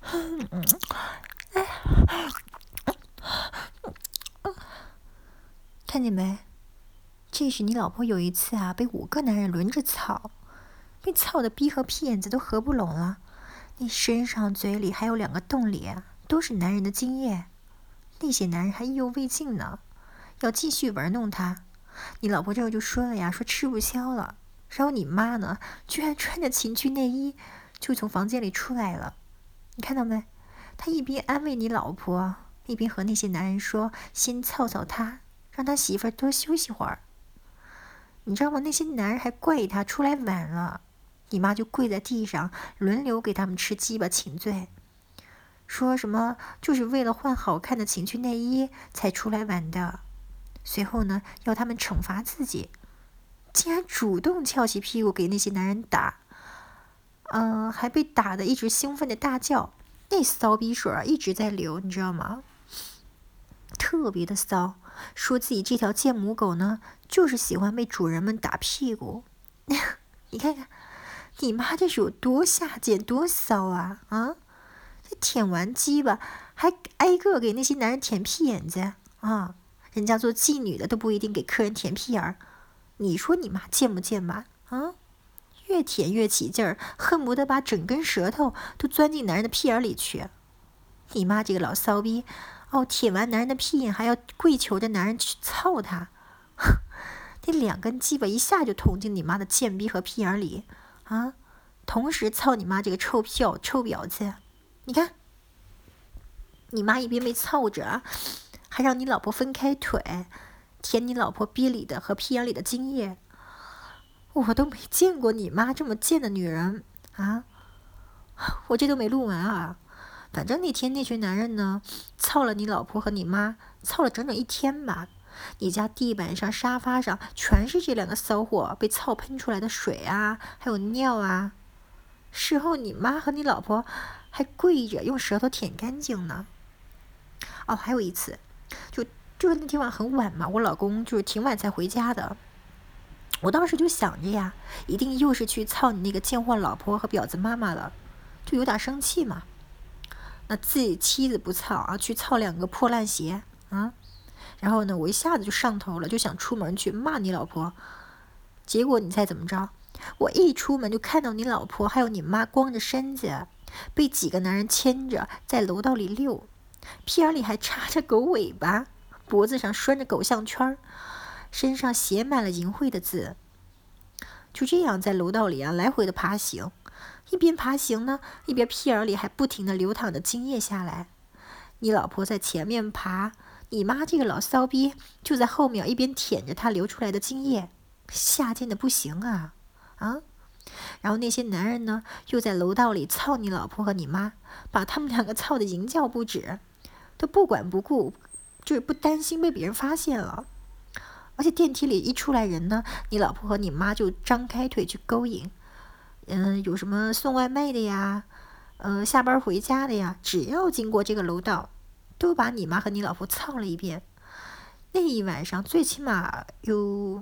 看见没？这是你老婆有一次啊，被5个男人轮着操，被操的逼和屁眼子都合不拢了。你身上、嘴里还有2个洞里都是男人的精液，那些男人还意犹未尽呢，要继续玩弄她。你老婆这就说了呀，说吃不消了。然后你妈呢，居然穿着情趣内衣就从房间里出来了。你看到没？她一边安慰你老婆，一边和那些男人说，先操操她，让他媳妇儿多休息会儿。你知道吗？那些男人还怪他出来晚了，你妈就跪在地上，轮流给他们吃鸡巴请罪，说什么就是为了换好看的情趣内衣才出来晚的。随后呢，要他们惩罚自己，竟然主动翘起屁股给那些男人打，还被打得一直兴奋的大叫，那骚逼水一直在流，你知道吗？特别的骚，说自己这条贱母狗呢，就是喜欢被主人们打屁股。你看看，你妈这是有多下贱多骚啊！这舔完鸡巴还挨个给那些男人舔屁眼子啊！人家做妓女的都不一定给客人舔屁眼儿，你说你妈贱不贱吧？越舔越起劲儿，恨不得把整根舌头都钻进男人的屁眼里去。你妈这个老骚逼！舔完男人的屁眼还要跪求着男人去操他，那2根鸡巴一下就捅进你妈的贱逼和屁眼里同时操你妈这个臭婊子！你看，你妈一边被操着，还让你老婆分开腿，舔你老婆逼里的和屁眼里的精液。我都没见过你妈这么贱的女人我这都没录完啊。反正那天那群男人呢，操了你老婆和你妈，操了整整1天吧。你家地板上、沙发上全是这2个骚货被操喷出来的水还有尿事后你妈和你老婆还跪着用舌头舔干净呢。还有一次，就是那天晚很晚嘛，我老公就是挺晚才回家的。我当时就想着呀，一定又是去操你那个贱货老婆和婊子妈妈了，就有点生气嘛。那自己妻子不操去操2个破烂鞋然后呢，我一下子就上头了，就想出门去骂你老婆。结果你猜怎么着？我一出门就看到你老婆还有你妈光着身子，被几个男人牵着在楼道里溜，屁眼里还插着狗尾巴，脖子上拴着狗项圈，身上写满了淫秽的字。就这样在楼道里来回的爬行。一边爬行呢，一边屁眼里还不停地流淌着精液下来。你老婆在前面爬，你妈这个老骚逼就在后面一边舔着她流出来的精液，下贱的不行然后那些男人呢，又在楼道里操你老婆和你妈，把他们2个操的淫叫不止，都不管不顾，就是不担心被别人发现了。而且电梯里一出来人呢，你老婆和你妈就张开腿去勾引。有什么送外卖的呀，下班回家的呀，只要经过这个楼道，都把你妈和你老婆操了一遍。那一晚上最起码有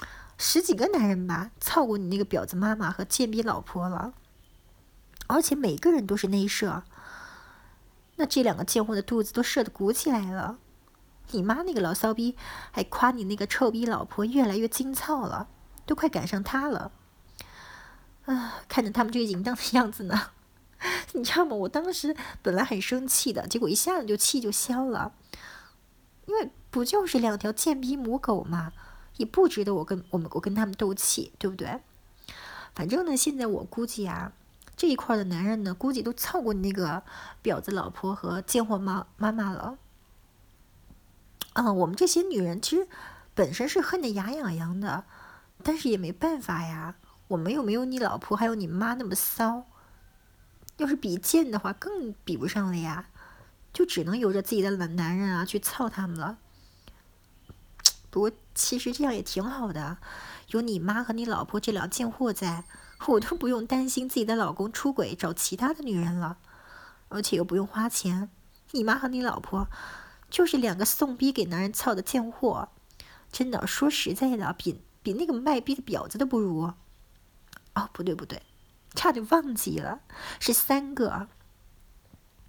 10几个男人吧，操过你那个婊子妈妈和贱逼老婆了，而且每个人都是内射。那这2个贱货的肚子都射得鼓起来了。你妈那个老骚逼还夸你那个臭逼老婆越来越精操了，都快赶上她了。看着他们这个淫荡的样子呢，你知道吗？我当时本来很生气的，结果一下子就气就消了，因为不就是2条贱逼母狗嘛，也不值得我跟他们斗气，对不对？反正呢，现在我估计这一块的男人呢，估计都操过你那个婊子老婆和贱货妈妈了。我们这些女人其实本身是恨得牙痒痒的，但是也没办法呀。我们又没有你老婆还有你妈那么骚，要是比贱的话更比不上了呀，就只能由着自己的男人去操他们了。不过其实这样也挺好的，有你妈和你老婆这2贱货在，我都不用担心自己的老公出轨找其他的女人了，而且又不用花钱。你妈和你老婆就是2个送逼给男人操的贱货，真的说实在的，比那个卖逼的婊子都不如。不对，差点忘记了，是3个。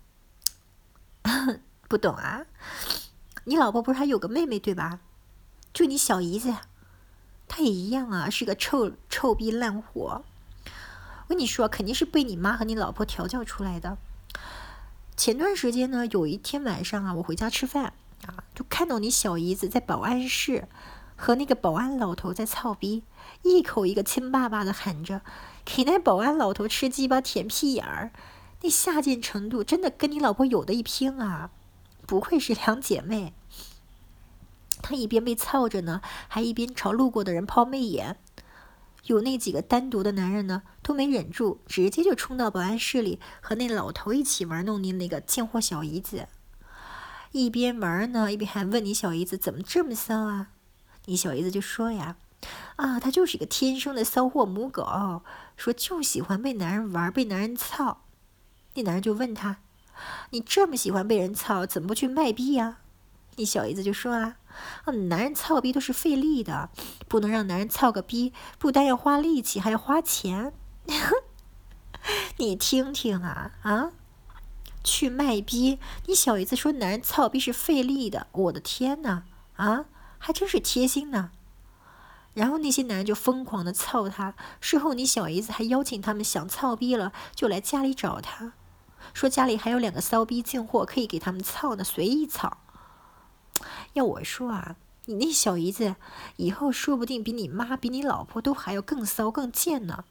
不懂啊？你老婆不是还有个妹妹对吧？就你小姨子，她也一样啊，是个臭逼烂货。我跟你说，肯定是被你妈和你老婆调教出来的。前段时间呢，有一天晚上啊，我回家吃饭啊，就看到你小姨子在保安室和那个保安老头在操逼，一口一个亲爸爸的喊着，给那保安老头吃鸡巴舔屁眼儿，那下贱程度真的跟你老婆有的一拼啊！不愧是两姐妹。她一边被操着呢，还一边朝路过的人抛媚眼。有那几个单独的男人呢，都没忍住，直接就冲到保安室里和那老头一起玩弄你那个贱货小姨子。一边玩呢，一边还问你小姨子怎么这么骚啊？你小姨子就说呀，啊，她就是一个天生的骚货母狗，说就喜欢被男人玩，被男人操。那男人就问他，你这么喜欢被人操，怎么不去卖逼呀？你小姨子就说啊，男人操逼都是费力的，不能让男人操个逼，不但要花力气，还要花钱。你听听啊，去卖逼！你小姨子说男人操逼是费力的，我的天哪，啊，还真是贴心呢。然后那些男人就疯狂的操他，事后你小姨子还邀请他们想操逼了就来家里找他，说家里还有2个骚逼贱货可以给他们操呢，随意操。要我说啊，你那小姨子以后说不定比你妈比你老婆都还要更骚更贱呢。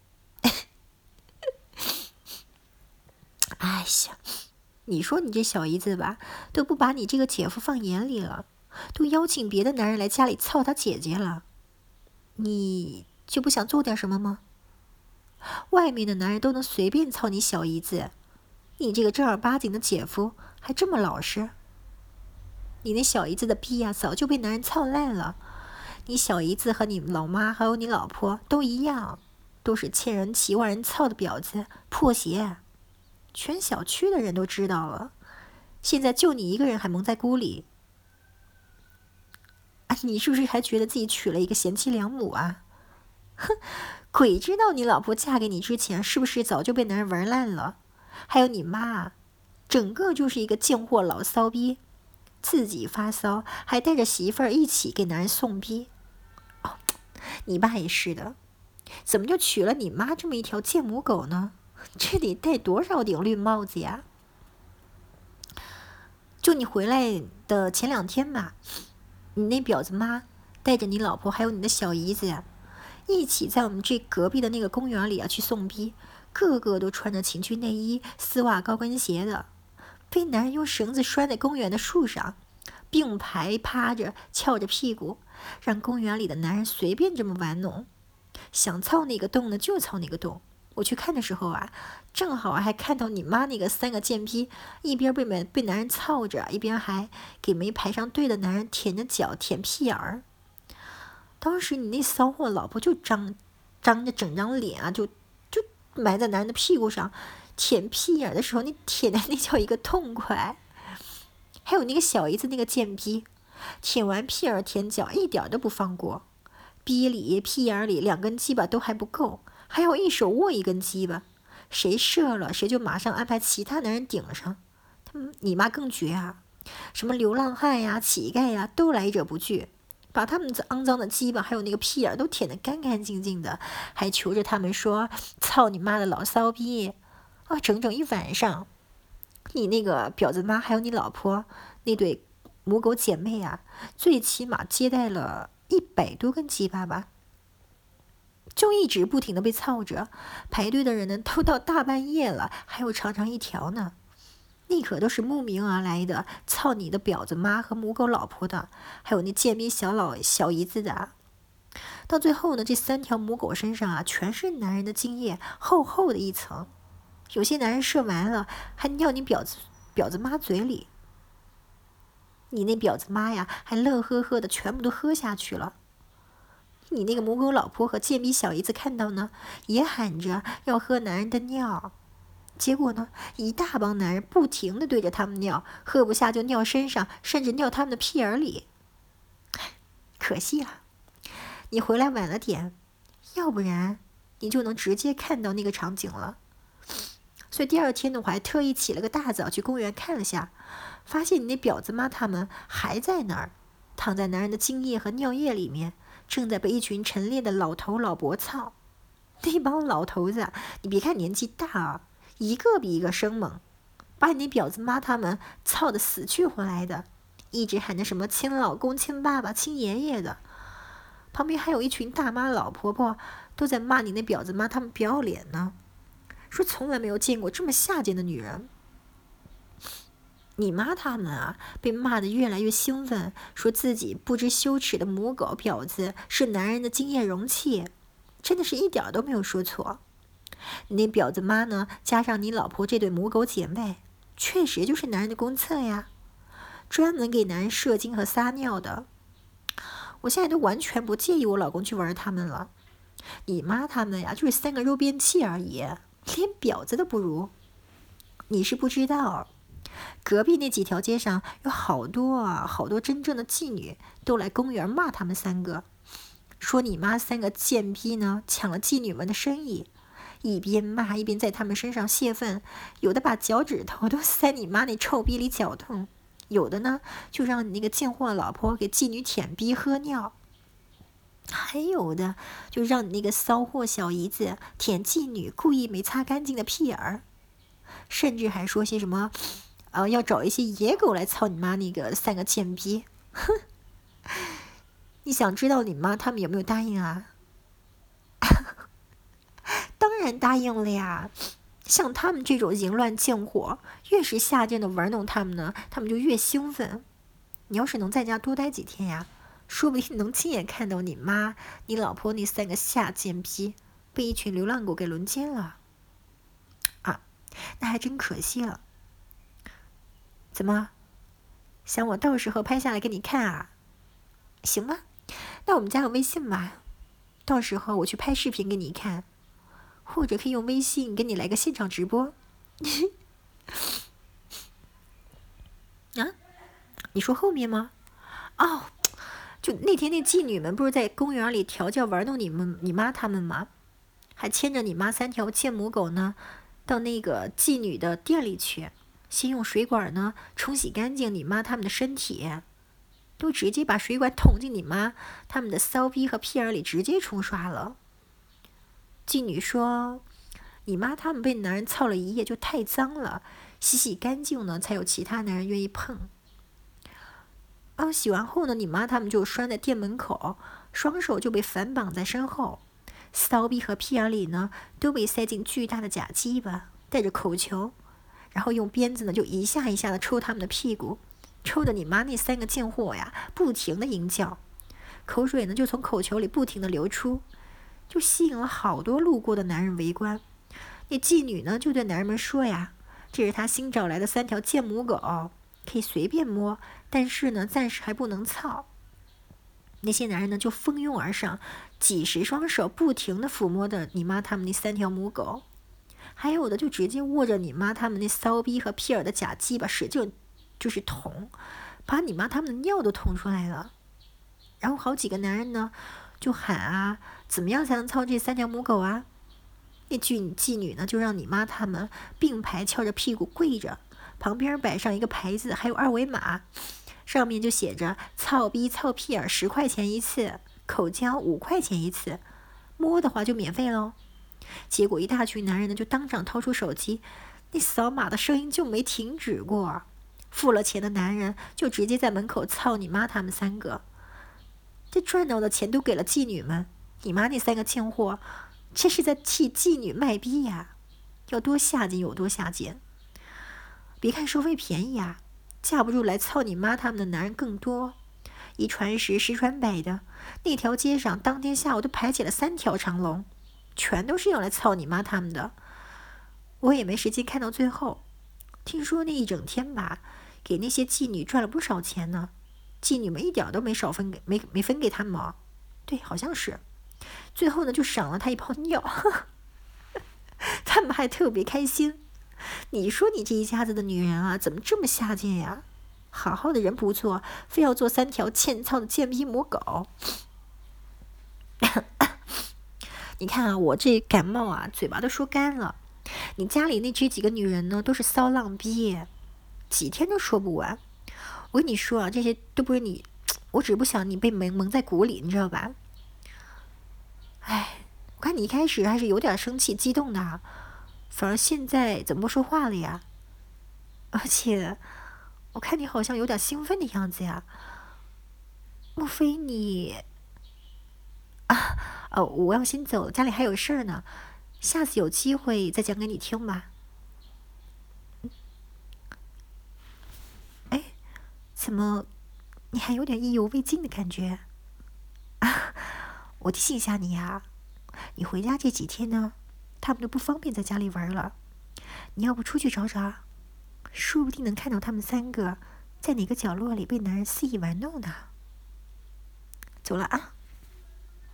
哎呀，你说你这小姨子吧，都不把你这个姐夫放眼里了，都邀请别的男人来家里操他姐姐了，你就不想做点什么吗？外面的男人都能随便操你小姨子，你这个正儿八经的姐夫还这么老实。你那小姨子的逼呀，早就被男人操烂了。你小姨子和你老妈还有你老婆都一样，都是欠人骑万人操的婊子破鞋，全小区的人都知道了。现在就你一个人还蒙在鼓里，你是不是还觉得自己娶了一个贤妻良母啊？哼，鬼知道你老婆嫁给你之前是不是早就被男人玩烂了？还有你妈，整个就是一个贱货老骚逼。自己发骚，还带着媳妇儿一起给男人送逼。哦，你爸也是的，怎么就娶了你妈这么一条贱母狗呢？这得戴多少顶绿帽子呀！就你回来的前2天吧，你那婊子妈带着你老婆还有你的小姨子呀，一起在我们这隔壁的那个公园里啊去送逼，个个都穿着情趣内衣、丝袜、高跟鞋的。被男人用绳子拴在公园的树上，并排趴着，翘着屁股，让公园里的男人随便这么玩弄，想操哪个洞呢就操哪个洞。我去看的时候啊，正好还看到你妈那个3个贱逼，一边被男人操着，一边还给没排上队的男人舔着脚舔屁眼儿。当时你那骚货老婆就张着整张脸啊，就埋在男人的屁股上。舔屁眼的时候，你舔的那叫一个痛快。还有那个小姨子那个贱逼，舔完屁眼舔脚，一点都不放过。逼里屁眼里2根鸡巴都还不够，还要一手握1根鸡巴，谁射了谁就马上安排其他男人顶上。你妈更绝啊，什么流浪汉呀、乞丐呀，都来者不拒，把他们肮脏的鸡巴还有那个屁眼都舔得干干净净的，还求着他们说：“操你妈的老骚逼！”整整1晚上，你那个婊子妈还有你老婆那对母狗姐妹啊，最起码接待了100多根鸡巴吧，就一直不停的被操着，排队的人呢都到大半夜了，还有长长一条呢。那可都是慕名而来的，操你的婊子妈和母狗老婆的，还有那贱逼小姨子的。到最后呢，这3条母狗身上啊，全是男人的精液，厚厚的一层。有些男人射完了，还尿你婊子妈嘴里。你那婊子妈呀，还乐呵呵的全部都喝下去了。你那个母狗老婆和贱逼小姨子看到呢，也喊着要喝男人的尿。结果呢，一大帮男人不停的对着他们尿，喝不下就尿身上，甚至尿他们的屁眼里。可惜了，你回来晚了点，要不然你就能直接看到那个场景了。 所以第二天呢，我还特意起了个大早去公园看了下，发现你那婊子妈他们还在那儿，躺在男人的精液和尿液里面，正在被一群陈列的老头老伯操。那帮老头子，你别看年纪大啊，一个比一个生猛，把你那婊子妈他们操得死去活来的，一直喊着什么亲老公、亲爸爸、亲爷爷的。旁边还有一群大妈老婆婆都在骂你那婊子妈他们不要脸呢，说从来没有见过这么下贱的女人。你妈他们啊，被骂得越来越兴奋，说自己不知羞耻的母狗婊子是男人的精液容器，真的是一点都没有说错。你那婊子妈呢，加上你老婆这对母狗姐妹，确实就是男人的公厕呀，专门给男人射精和撒尿的。我现在都完全不介意我老公去玩他们了。你妈他们呀，就是3个肉便器而已，连婊子都不如。你是不知道，隔壁那几条街上有好多真正的妓女都来公园骂他们3个，说你妈3个贱逼呢抢了妓女们的生意，一边骂一边在他们身上泄愤，有的把脚趾头都塞你妈那臭逼里绞痛，有的呢就让你那个贱货老婆给妓女舔逼喝尿，还有的就让你那个骚货小姨子舔妓女故意没擦干净的屁眼儿，甚至还说些什么要找一些野狗来操你妈那个3个贱逼。哼，你想知道你妈他们有没有答应啊？当然答应了呀，像他们这种淫乱贱货，越是下贱的玩弄他们呢，他们就越兴奋。你要是能在家多待几天呀，说不定能亲眼看到你妈、你老婆那3个下贱逼被一群流浪狗给轮奸了。啊，那还真可惜了。怎么，想我到时候拍下来给你看啊？行吧，那我们加个微信吧，到时候我去拍视频给你看，或者可以用微信给你来个现场直播。啊，你说后面吗？哦，就那天那妓女们不是在公园里调教玩弄你妈他们吗？还牵着你妈3条贱母狗呢，到那个妓女的店里去，先用水管呢冲洗干净你妈他们的身体，都直接把水管捅进你妈他们的骚逼和屁眼里，直接冲刷了。妓女说，你妈他们被男人操了一夜就太脏了，洗干净呢才有其他男人愿意碰。洗完后呢，你妈他们就拴在店门口，双手就被反绑在身后，骚逼和屁眼里呢都被塞进巨大的假鸡巴，带着口球，然后用鞭子呢就一下一下的抽他们的屁股，抽的你妈那3个贱货呀不停的淫叫，口水呢就从口球里不停的流出，就吸引了好多路过的男人围观。那妓女呢就对男人们说呀，这是她新找来的3条贱母狗，可以随便摸，但是呢暂时还不能操。那些男人呢就蜂拥而上，几十双手不停的抚摸着你妈他们那3条母狗，还有的就直接握着你妈他们那骚逼和屁眼的假鸡巴使劲就是捅，把你妈他们的尿都捅出来了。然后好几个男人呢就喊啊，怎么样才能操这3条母狗啊？那妓女呢就让你妈他们并排翘着屁股跪着，旁边摆上一个牌子，还有2维码，上面就写着操逼操屁眼10块钱一次，口交5块钱一次，摸的话就免费咯。结果一大群男人呢就当场掏出手机，那扫码的声音就没停止过。付了钱的男人就直接在门口操你妈他们3个，这赚到的钱都给了妓女们，你妈那3个贱货，这是在替妓女卖逼呀，要多下贱有多下贱。别看收费便宜啊，架不住来操你妈他们的男人更多，一传十十传百的，那条街上当天下午都排起了3条长龙，全都是要来操你妈他们的。我也没时间看到最后，听说那一整天吧，给那些妓女赚了不少钱呢，妓女们一点都没少分给没分给他们哦。对，好像是。最后呢，就赏了他一泡尿，他们还特别开心。你说你这一家子的女人啊，怎么这么下贱呀？好好的人不做，非要做3条欠操的贱逼母狗。你看啊，我这感冒啊，嘴巴都说干了。 你家里那几个女人呢，都是骚浪逼，几天都说不完。我跟你说啊，这些都不是你，我只不想你被蒙在鼓里，你知道吧？哎，我看你一开始还是有点生气、激动的啊，反而现在怎么不说话了呀？而且我看你好像有点兴奋的样子呀，莫非你……我要先走了，家里还有事儿呢，下次有机会再讲给你听吧。哎，怎么你还有点意犹未尽的感觉？我提醒一下你啊，你回家这几天呢，他们都不方便在家里玩了。你要不出去找找，说不定能看到他们3个在哪个角落里被男人肆意玩弄呢。走了啊。